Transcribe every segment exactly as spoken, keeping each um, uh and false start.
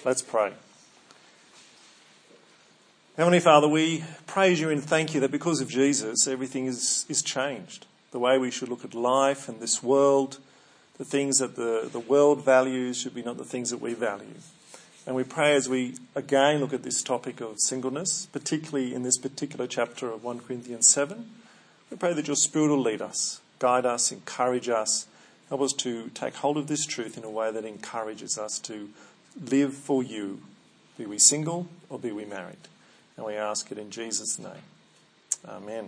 Let's pray. Heavenly Father, we praise you and thank you that because of Jesus, everything is, is changed. The way we should look at life and this world, the things that the, the world values should be not the things that we value. And we pray as we again look at this topic of singleness, particularly in this particular chapter of First Corinthians seven, we pray that your Spirit will lead us, guide us, encourage us, help us to take hold of this truth in a way that encourages us to live for you, be we single or be we married. And we ask it in Jesus' name. Amen.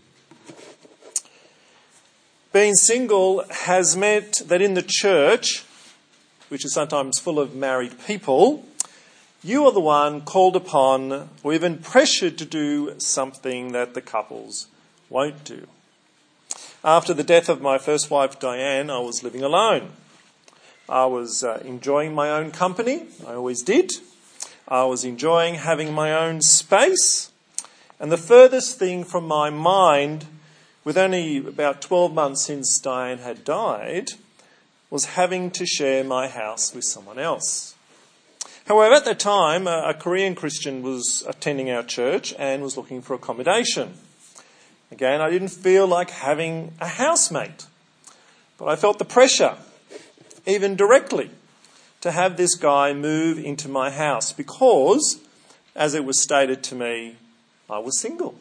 Being single has meant that in the church, which is sometimes full of married people, you are the one called upon or even pressured to do something that the couples won't do. After the death of my first wife, Diane, I was living alone. I was uh, enjoying my own company. I always did. I was enjoying having my own space. And the furthest thing from my mind, with only about twelve months since Diane had died, was having to share my house with someone else. However, at that time, a Korean Christian was attending our church and was looking for accommodation. Again, I didn't feel like having a housemate, but I felt the pressure, even directly, to have this guy move into my house because, as it was stated to me, I was single.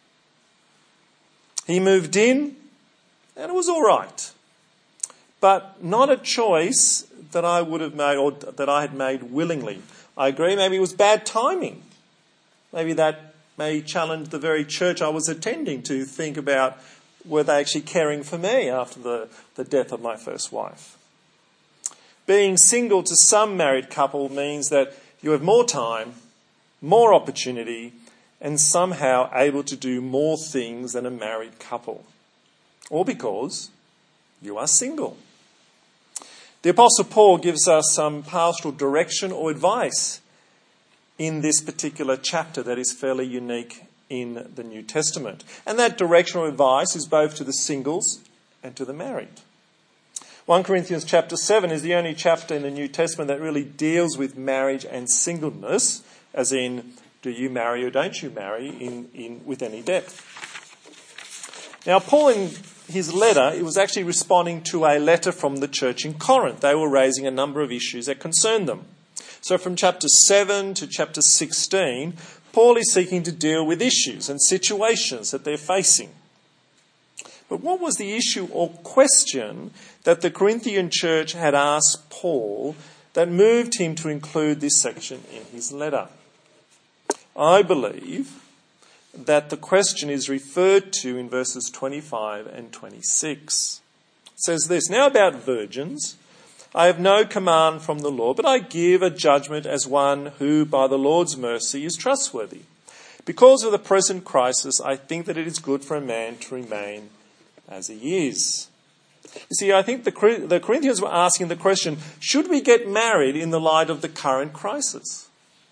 He moved in and it was all right, but not a choice that I would have made or that I had made willingly. I agree, maybe it was bad timing. Maybe that may challenge the very church I was attending to think about, were they actually caring for me after the, the death of my first wife? Being single to some married couple means that you have more time, more opportunity, and somehow able to do more things than a married couple. All because you are single. The Apostle Paul gives us some pastoral direction or advice in this particular chapter that is fairly unique in the New Testament. And that directional advice is both to the singles and to the married. First Corinthians chapter seven is the only chapter in the New Testament that really deals with marriage and singleness, as in, do you marry or don't you marry, in, in with any depth. Now, Paul, in his letter, it was actually responding to a letter from the church in Corinth. They were raising a number of issues that concerned them. So from chapter seven to chapter sixteen, Paul is seeking to deal with issues and situations that they're facing. But what was the issue or question that the Corinthian church had asked Paul that moved him to include this section in his letter? I believe that the question is referred to in verses twenty-five and twenty-six. It says this, "Now about virgins, I have no command from the law, but I give a judgment as one who by the Lord's mercy is trustworthy. Because of the present crisis, I think that it is good for a man to remain as he is." You see, I think the, the Corinthians were asking the question, should we get married in the light of the current crisis?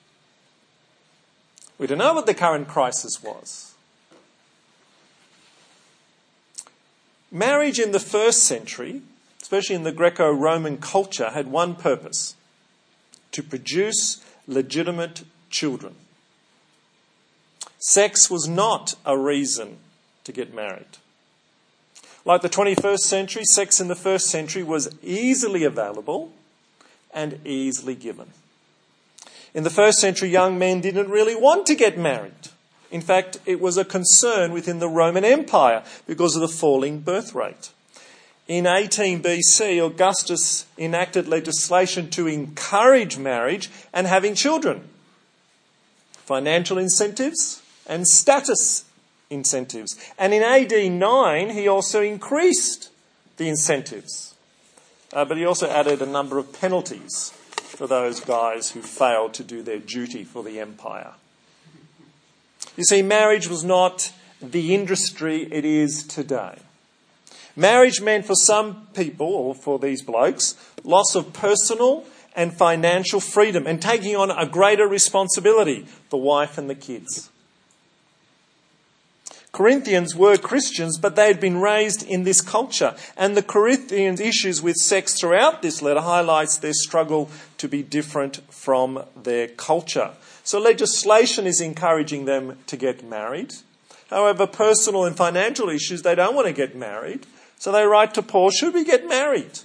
We don't know what the current crisis was. Marriage in the first century, especially in the Greco-Roman culture, had one purpose: to produce legitimate children. Sex was not a reason to get married. Like the twenty-first century, sex in the first century was easily available and easily given. In the first century, young men didn't really want to get married. In fact, it was a concern within the Roman Empire because of the falling birth rate. In eighteen B C, Augustus enacted legislation to encourage marriage and having children. Financial incentives and status incentives. And in A D nine, he also increased the incentives. Uh, but he also added a number of penalties for those guys who failed to do their duty for the empire. You see, marriage was not the industry it is today. Marriage meant for some people, or for these blokes, loss of personal and financial freedom and taking on a greater responsibility, the wife and the kids. Corinthians were Christians, but they had been raised in this culture. And the Corinthians' issues with sex throughout this letter highlights their struggle to be different from their culture. So legislation is encouraging them to get married. However, personal and financial issues, they don't want to get married. So they write to Paul, should we get married?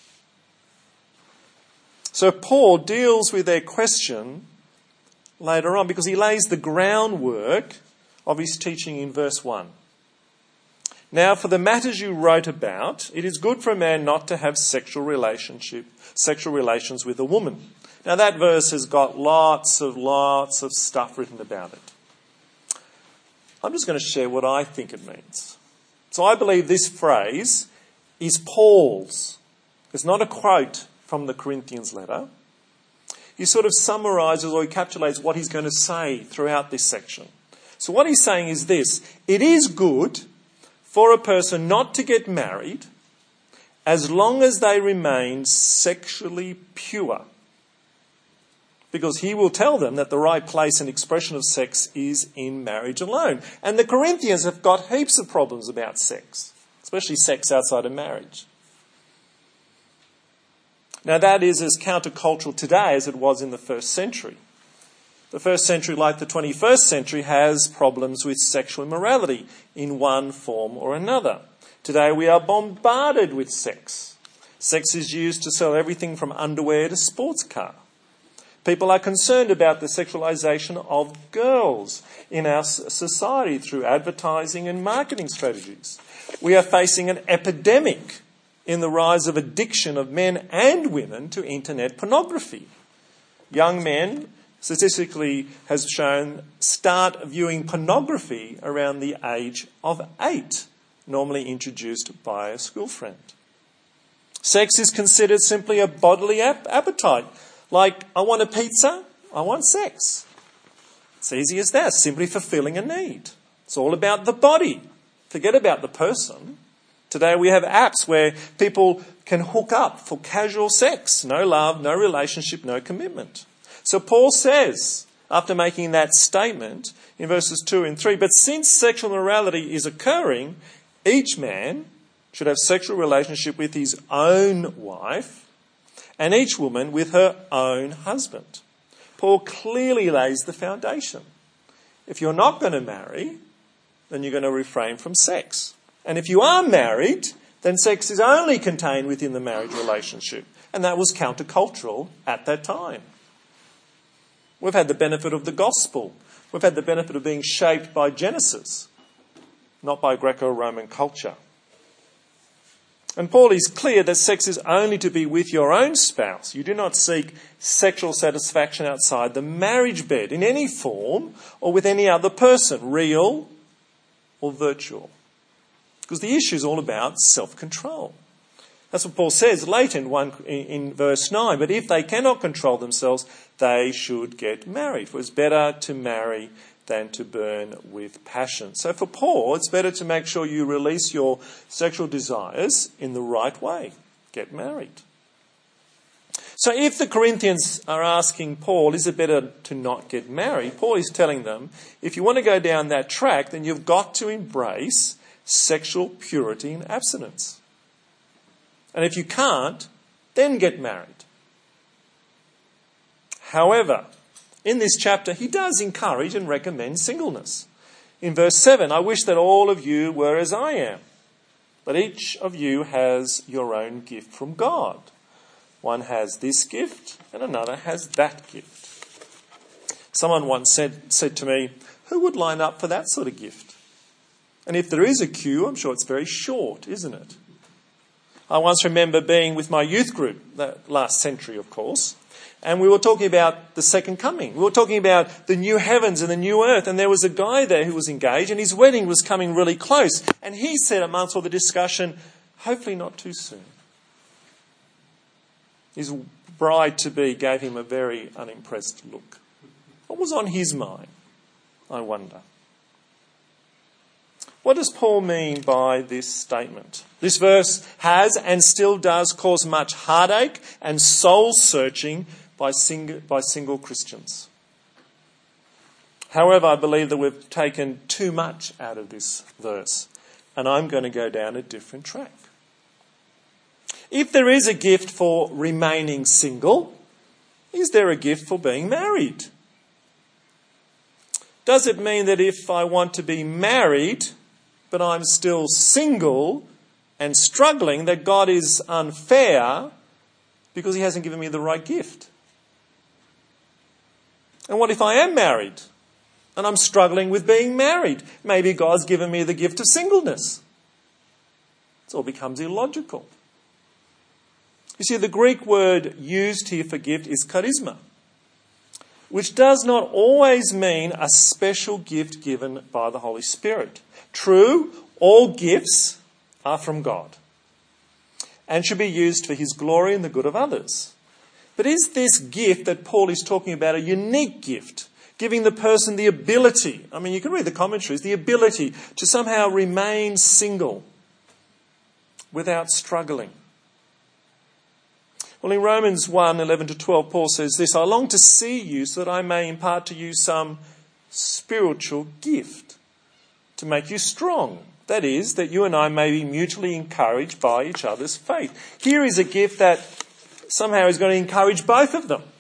So Paul deals with their question later on because he lays the groundwork of his teaching in verse one. Now, for the matters you wrote about, it is good for a man not to have sexual relationship, sexual relations with a woman. Now, that verse has got lots of, lots of stuff written about it. I'm just going to share what I think it means. So I believe this phrase is Paul's. It's not a quote from the Corinthians letter. He sort of summarises or encapsulates what he's going to say throughout this section. So what he's saying is this: it is good for a person not to get married as long as they remain sexually pure. Because he will tell them that the right place and expression of sex is in marriage alone. And the Corinthians have got heaps of problems about sex, especially sex outside of marriage. Now that is as countercultural today as it was in the first century. The first century, like the twenty-first century, has problems with sexual immorality in one form or another. Today we are bombarded with sex. Sex is used to sell everything from underwear to sports car. People are concerned about the sexualization of girls in our society through advertising and marketing strategies. We are facing an epidemic in the rise of addiction of men and women to internet pornography. Young men, statistically has shown, start viewing pornography around the age of eight, normally introduced by a school friend. Sex is considered simply a bodily ap- appetite. Like, I want a pizza, I want sex. It's easy as that, simply fulfilling a need. It's all about the body. Forget about the person. Today we have apps where people can hook up for casual sex. No love, no relationship, no commitment. So Paul says, after making that statement in verses two and three, but since sexual morality is occurring, each man should have sexual relationship with his own wife and each woman with her own husband. Paul clearly lays the foundation. If you're not going to marry, then you're going to refrain from sex. And if you are married, then sex is only contained within the marriage relationship. And that was countercultural at that time. We've had the benefit of the gospel. We've had the benefit of being shaped by Genesis, not by Greco-Roman culture. And Paul is clear that sex is only to be with your own spouse. You do not seek sexual satisfaction outside the marriage bed in any form or with any other person, real or virtual. Because the issue is all about self-control. That's what Paul says later in, one, in verse nine. But if they cannot control themselves, they should get married. For it's better to marry than to burn with passion. So for Paul, it's better to make sure you release your sexual desires in the right way. Get married. So if the Corinthians are asking Paul, is it better to not get married? Paul is telling them, if you want to go down that track, then you've got to embrace sexual purity and abstinence. And if you can't, then get married. However, in this chapter, he does encourage and recommend singleness. In verse seven, I wish that all of you were as I am, but each of you has your own gift from God. One has this gift and another has that gift. Someone once said, said to me, who would line up for that sort of gift? And if there is a queue, I'm sure it's very short, isn't it? I once remember being with my youth group, last century of course, and we were talking about the second coming. We were talking about the new heavens and the new earth, and there was a guy there who was engaged and his wedding was coming really close. And he said amongst all the discussion, hopefully not too soon. His bride-to-be gave him a very unimpressed look. What was on his mind, I wonder? What does Paul mean by this statement? This verse has and still does cause much heartache and soul-searching by, sing- by single Christians. However, I believe that we've taken too much out of this verse, and I'm going to go down a different track. If there is a gift for remaining single, is there a gift for being married? Does it mean that if I want to be married, but I'm still single and struggling, that God is unfair because he hasn't given me the right gift? And what if I am married and I'm struggling with being married? Maybe God's given me the gift of singleness. It all becomes illogical. You see, the Greek word used here for gift is charisma, which does not always mean a special gift given by the Holy Spirit. True, all gifts are from God and should be used for his glory and the good of others. But is this gift that Paul is talking about a unique gift, giving the person the ability, I mean, you can read the commentaries, the ability to somehow remain single without struggling? Well, in Romans one, eleven to twelve, Paul says this, I long to see you so that I may impart to you some spiritual gift to make you strong. That is, that you and I may be mutually encouraged by each other's faith. Here is a gift that somehow is going to encourage both of them.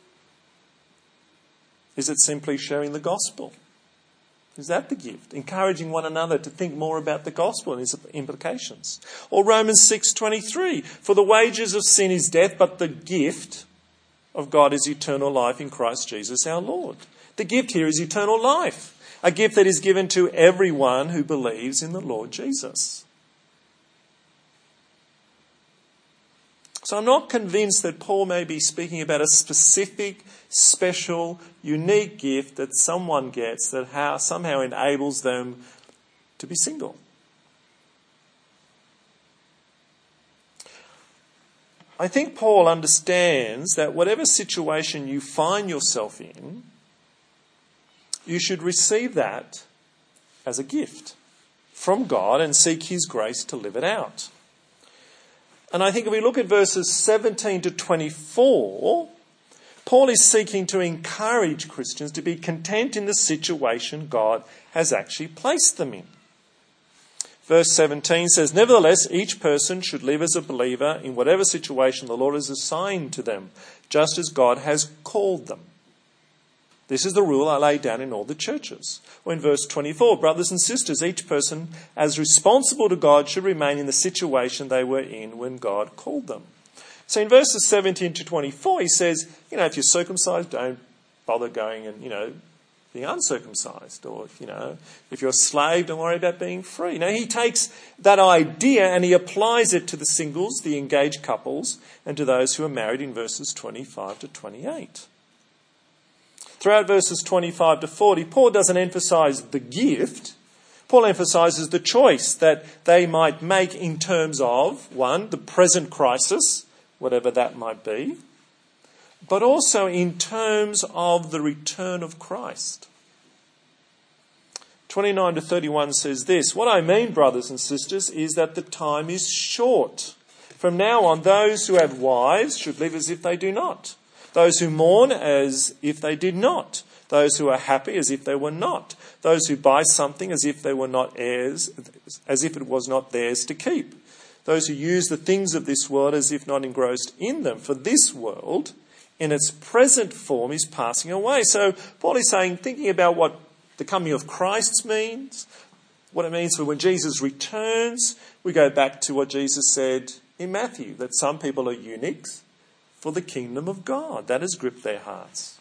Is it simply sharing the gospel? Is that the gift? Encouraging one another to think more about the gospel and its implications. Or Romans six twenty-three, for the wages of sin is death, but the gift of God is eternal life in Christ Jesus our Lord. The gift here is eternal life, a gift that is given to everyone who believes in the Lord Jesus. So I'm not convinced that Paul may be speaking about a specific, special, unique gift that someone gets that how, somehow enables them to be single. I think Paul understands that whatever situation you find yourself in, you should receive that as a gift from God and seek his grace to live it out. And I think if we look at verses seventeen to twenty-four, Paul is seeking to encourage Christians to be content in the situation God has actually placed them in. Verse seventeen says, nevertheless, each person should live as a believer in whatever situation the Lord has assigned to them, just as God has called them. This is the rule I lay down in all the churches. Or in verse twenty-four, brothers and sisters, each person as responsible to God should remain in the situation they were in when God called them. So in verses seventeen to twenty-four, he says, you know, if you're circumcised, don't bother going and, you know, being uncircumcised. Or, you know, if you're a slave, don't worry about being free. Now, he takes that idea and he applies it to the singles, the engaged couples, and to those who are married in verses twenty-five to twenty-eight. Throughout verses twenty-five to forty, Paul doesn't emphasise the gift. Paul emphasises the choice that they might make in terms of, one, the present crisis, whatever that might be, but also in terms of the return of Christ. twenty-nine to thirty-one says this, what I mean, brothers and sisters, is that the time is short. From now on, those who have wives should live as if they do not. Those who mourn as if they did not. Those who are happy as if they were not. Those who buy something as if they were not heirs, as if it was not theirs to keep. Those who use the things of this world as if not engrossed in them. For this world, in its present form, is passing away. So Paul is saying, thinking about what the coming of Christ means, what it means for when Jesus returns, we go back to what Jesus said in Matthew, that some people are eunuchs for the kingdom of God. That has gripped their hearts.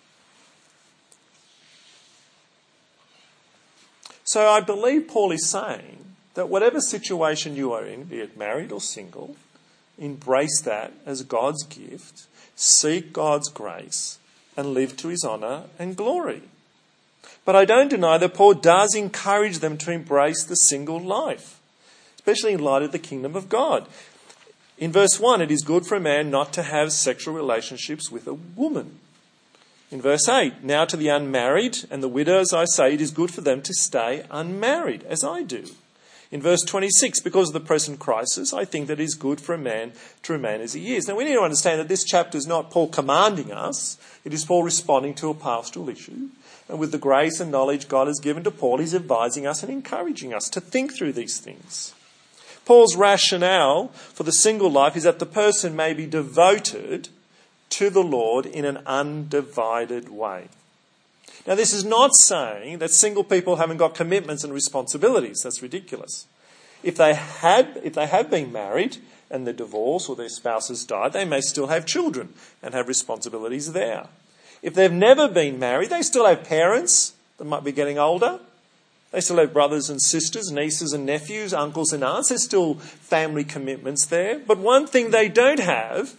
So I believe Paul is saying that whatever situation you are in, be it married or single, embrace that as God's gift, seek God's grace, and live to his honour and glory. But I don't deny that Paul does encourage them to embrace the single life, especially in light of the kingdom of God. In verse one, it is good for a man not to have sexual relationships with a woman. In verse eight, now to the unmarried and the widows I say it is good for them to stay unmarried, as I do. In verse twenty-six, because of the present crisis, I think that it is good for a man to remain as he is. Now we need to understand that this chapter is not Paul commanding us. It is Paul responding to a pastoral issue. And with the grace and knowledge God has given to Paul, he's advising us and encouraging us to think through these things. Paul's rationale for the single life is that the person may be devoted to the Lord in an undivided way. Now, this is not saying that single people haven't got commitments and responsibilities. That's ridiculous. If they had, if they have been married and they're divorced or their spouse has died, they may still have children and have responsibilities there. If they've never been married, they still have parents that might be getting older. They still have brothers and sisters, nieces and nephews, uncles and aunts. There's still family commitments there. But one thing they don't have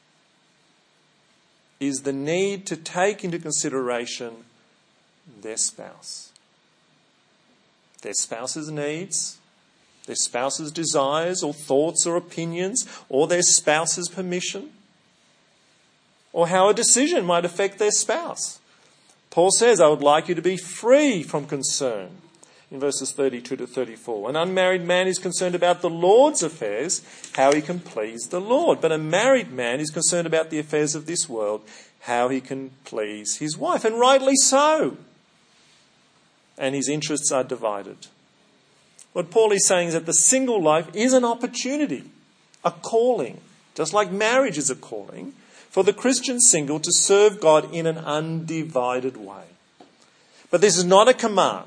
is the need to take into consideration their spouse. Their spouse's needs, their spouse's desires or thoughts or opinions, or their spouse's permission, or how a decision might affect their spouse. Paul says, I would like you to be free from concern. In verses thirty-two to thirty-four, an unmarried man is concerned about the Lord's affairs, how he can please the Lord. But a married man is concerned about the affairs of this world, how he can please his wife. And rightly so. And his interests are divided. What Paul is saying is that the single life is an opportunity, a calling, just like marriage is a calling, for the Christian single to serve God in an undivided way. But this is not a command.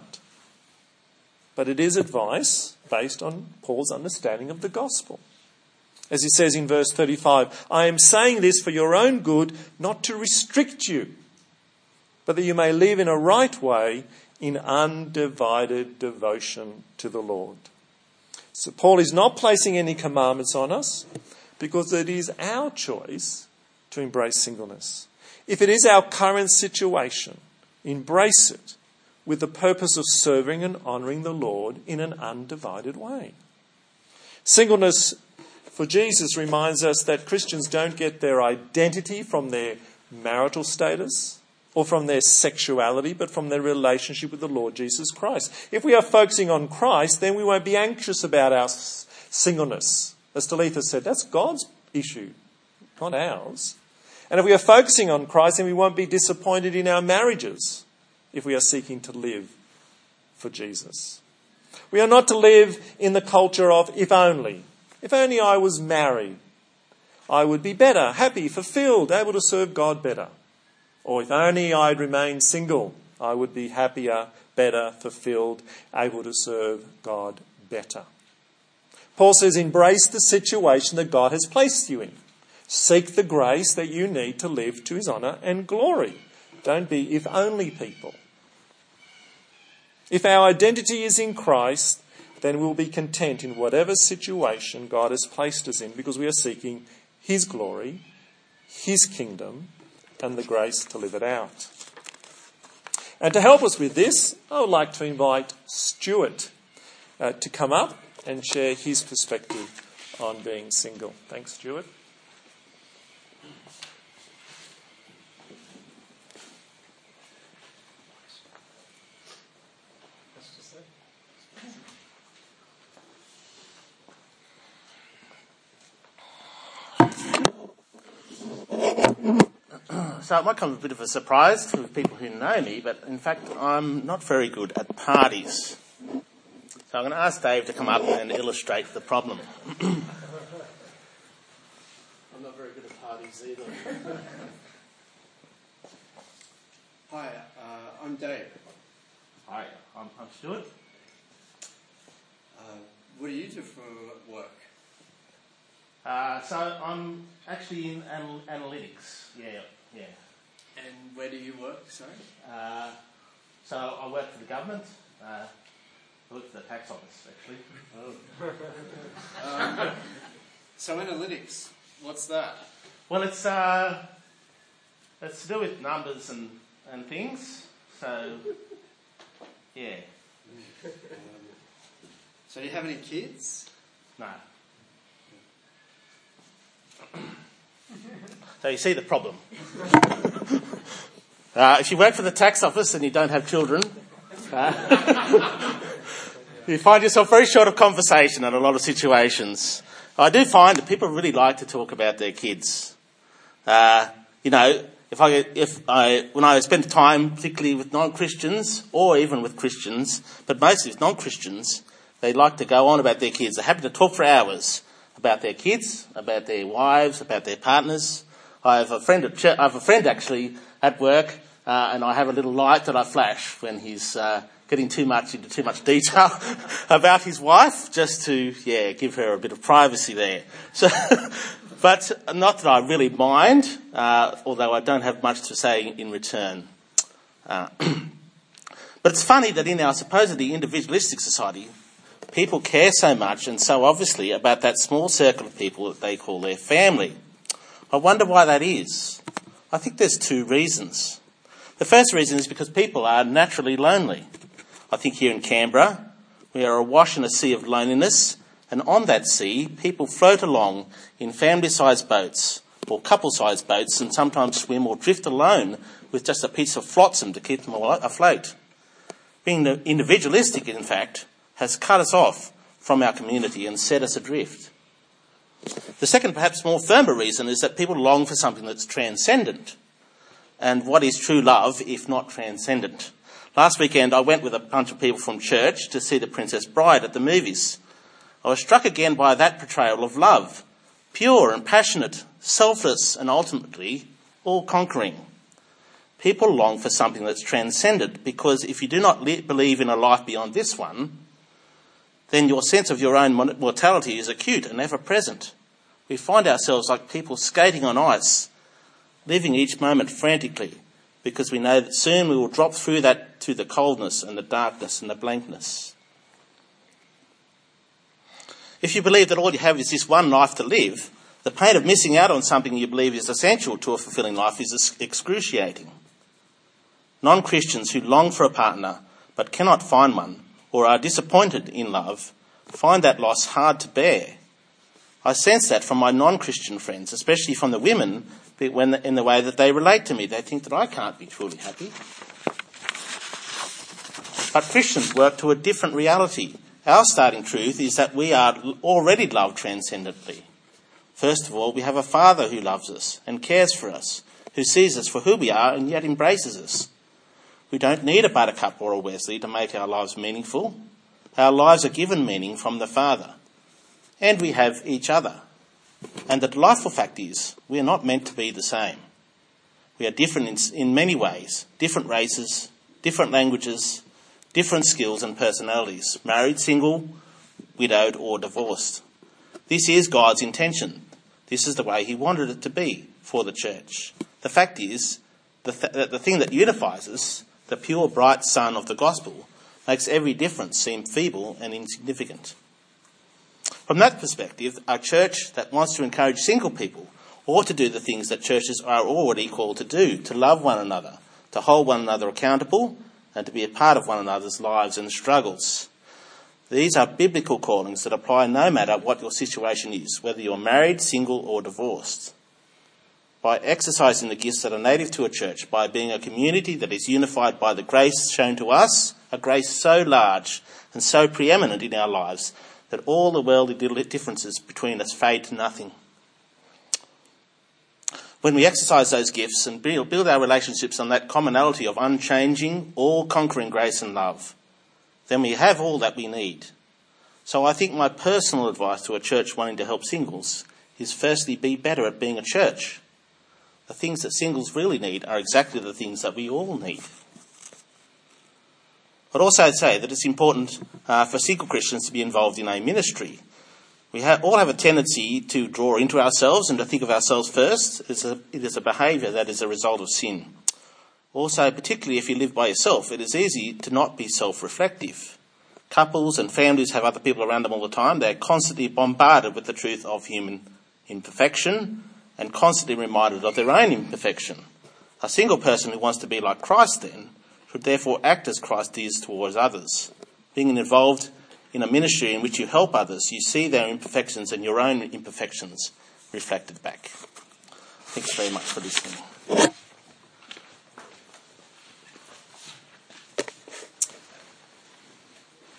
But it is advice based on Paul's understanding of the gospel. As he says in verse thirty-five, I am saying this for your own good, not to restrict you, but that you may live in a right way in undivided devotion to the Lord. So Paul is not placing any commandments on us because it is our choice to embrace singleness. If it is our current situation, embrace it, with the purpose of serving and honouring the Lord in an undivided way. Singleness for Jesus reminds us that Christians don't get their identity from their marital status or from their sexuality, but from their relationship with the Lord Jesus Christ. If we are focusing on Christ, then we won't be anxious about our singleness. As Talitha said, that's God's issue, not ours. And if we are focusing on Christ, then we won't be disappointed in our marriages, if we are seeking to live for Jesus. We are not to live in the culture of if only. If only I was married, I would be better, happy, fulfilled, able to serve God better. Or if only I'd remained single, I would be happier, better, fulfilled, able to serve God better. Paul says, embrace the situation that God has placed you in. Seek the grace that you need to live to his honour and glory. Don't be if only people. If our identity is in Christ, then we'll be content in whatever situation God has placed us in, because we are seeking his glory, his kingdom, and the grace to live it out. And to help us with this, I would like to invite Stuart uh, to come up and share his perspective on being single. Thanks, Stuart. So it might come as a bit of a surprise to people who know me, but in fact I'm not very good at parties. So I'm going to ask Dave to come up and illustrate the problem. I'm not very good at parties either. Hi, uh, I'm Dave. Hi, I'm, I'm Stuart. Uh, what do you do for work? Uh, so I'm actually in anal- analytics, yeah, yeah. And where do you work, sorry? Uh, so I work for the government. Uh, I work for the tax office, actually. Oh. um, so analytics, what's that? Well, it's uh, it's to do with numbers and, and things. So, yeah. Um, so do you have any kids? No. So you see the problem. uh, if you work for the tax office and you don't have children, uh, You find yourself very short of conversation in a lot of situations. I do find that people really like to talk about their kids. Uh, you know, if I, if I, when I spend time, particularly with non-Christians, or even with Christians, but mostly with non-Christians, they like to go on about their kids. They're happy to talk for hours about their kids, about their wives, about their partners. I have a friend at ch- I have a friend actually at work, uh, and I have a little light that I flash when he's uh, getting too much into too much detail about his wife, just to yeah give her a bit of privacy there. So. But not that I really mind, uh, although I don't have much to say in return. Uh, but it's funny that in our supposedly individualistic society, people care so much and so obviously about that small circle of people that they call their family. I wonder why that is. I think there's two reasons. The first reason is because people are naturally lonely. I think here in Canberra, we are awash in a sea of loneliness. And on that sea, people float along in family-sized boats or couple-sized boats and sometimes swim or drift alone with just a piece of flotsam to keep them afloat. Being individualistic, in fact, has cut us off from our community and set us adrift. The second, perhaps more firmer reason is that people long for something that's transcendent. And what is true love if not transcendent? Last weekend, I went with a bunch of people from church to see The Princess Bride at the movies. I was struck again by that portrayal of love, pure and passionate, selfless and ultimately all-conquering. People long for something that's transcendent because if you do not li- believe in a life beyond this one, then your sense of your own mortality is acute and ever-present. We find ourselves like people skating on ice, living each moment frantically because we know that soon we will drop through that to the coldness and the darkness and the blankness. If you believe that all you have is this one life to live, the pain of missing out on something you believe is essential to a fulfilling life is excruciating. Non-Christians who long for a partner but cannot find one or are disappointed in love find that loss hard to bear. I sense that from my non-Christian friends, especially from the women, when in the way that they relate to me. They think that I can't be truly happy. But Christians work to a different reality. Our starting truth is that we are already loved transcendently. First of all, we have a Father who loves us and cares for us, who sees us for who we are and yet embraces us. We don't need a Buttercup or a Wesley to make our lives meaningful. Our lives are given meaning from the Father. And we have each other. And the delightful fact is, we are not meant to be the same. We are different in, in many ways, different races, different languages, different skills and personalities, married, single, widowed or divorced. This is God's intention. This is the way he wanted it to be for the church. The fact is the th- that the thing that unifies us, the pure, bright sun of the gospel, makes every difference seem feeble and insignificant. From that perspective, a church that wants to encourage single people ought to do the things that churches are already called to do, to love one another, to hold one another accountable, and to be a part of one another's lives and struggles. These are biblical callings that apply no matter what your situation is, whether you're married, single or divorced. By exercising the gifts that are native to a church, by being a community that is unified by the grace shown to us, a grace so large and so preeminent in our lives that all the worldly differences between us fade to nothing. When we exercise those gifts and build, build our relationships on that commonality of unchanging, all-conquering grace and love, then we have all that we need. So I think my personal advice to a church wanting to help singles is firstly be better at being a church. The things that singles really need are exactly the things that we all need. I'd also say that it's important uh, for single Christians to be involved in a ministry. We have, all have a tendency to draw into ourselves and to think of ourselves first. It's a, it is a behaviour that is a result of sin. Also, particularly if you live by yourself, it is easy to not be self-reflective. Couples and families have other people around them all the time. They're constantly bombarded with the truth of human imperfection and constantly reminded of their own imperfection. A single person who wants to be like Christ, then, should therefore act as Christ is towards others. Being involved in a ministry in which you help others, you see their imperfections and your own imperfections reflected back. Thanks very much for listening.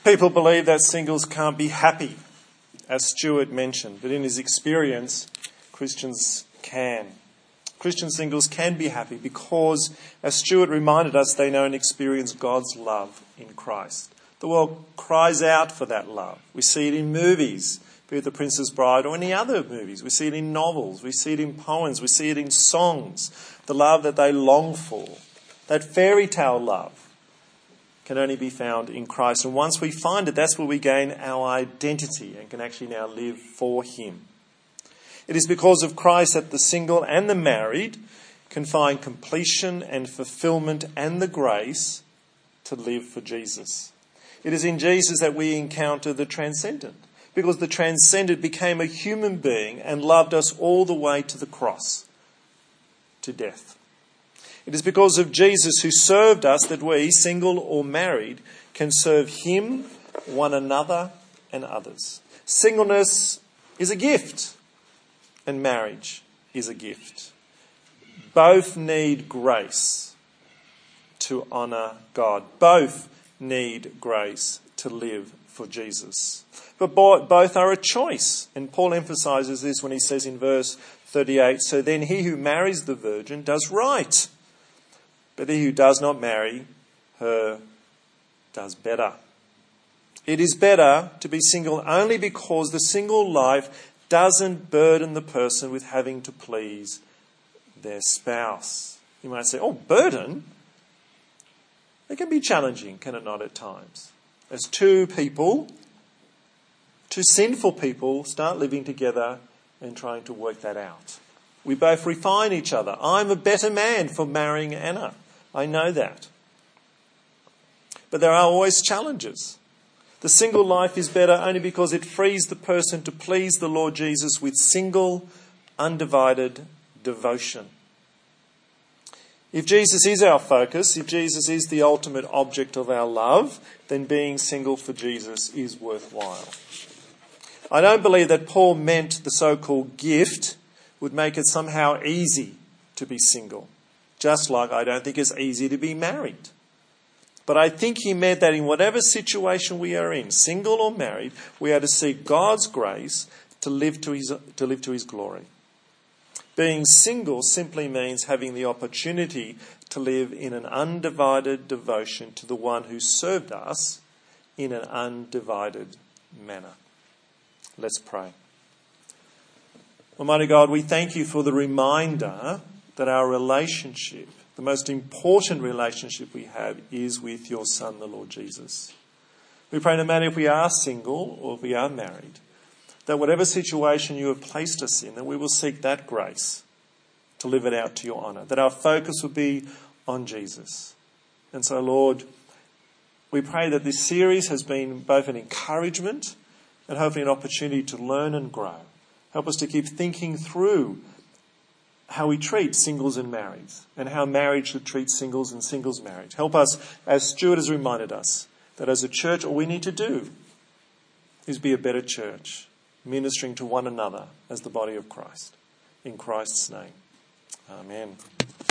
People believe that singles can't be happy, as Stuart mentioned, but in his experience, Christians can. Christian singles can be happy because, as Stuart reminded us, they know and experience God's love in Christ. The world cries out for that love. We see it in movies, be it The Princess Bride or any other movies. We see it in novels. We see it in poems. We see it in songs. The love that they long for, that fairy tale love, can only be found in Christ. And once we find it, that's where we gain our identity and can actually now live for him. It is because of Christ that the single and the married can find completion and fulfillment and the grace to live for Jesus. It is in Jesus that we encounter the transcendent, because the transcendent became a human being and loved us all the way to the cross, to death. It is because of Jesus who served us that we, single or married, can serve him, one another and others. Singleness is a gift and marriage is a gift. Both need grace to honour God. Both need grace to live for Jesus. But both are a choice. And Paul emphasises this when he says in verse thirty-eight, so then he who marries the virgin does right, but he who does not marry her does better. It is better to be single only because the single life doesn't burden the person with having to please their spouse. You might say, oh, burden? It can be challenging, can it not, at times? As two people, two sinful people, start living together and trying to work that out. We both refine each other. I'm a better man for marrying Anna. I know that. But there are always challenges. The single life is better only because it frees the person to please the Lord Jesus with single, undivided devotion. If Jesus is our focus, if Jesus is the ultimate object of our love, then being single for Jesus is worthwhile. I don't believe that Paul meant the so-called gift would make it somehow easy to be single, just like I don't think it's easy to be married. But I think he meant that in whatever situation we are in, single or married, we are to seek God's grace to live to his, to live to his glory. Being single simply means having the opportunity to live in an undivided devotion to the one who served us in an undivided manner. Let's pray. Almighty God, we thank you for the reminder that our relationship, the most important relationship we have, is with your Son, the Lord Jesus. We pray no matter if we are single or if we are married, that whatever situation you have placed us in, that we will seek that grace to live it out to your honour, that our focus will be on Jesus. And so, Lord, we pray that this series has been both an encouragement and hopefully an opportunity to learn and grow. Help us to keep thinking through how we treat singles and marrieds, and how marriage should treat singles and singles marriage. Help us, as Stuart has reminded us, that as a church all we need to do is be a better church, ministering to one another as the body of Christ. In Christ's name, amen.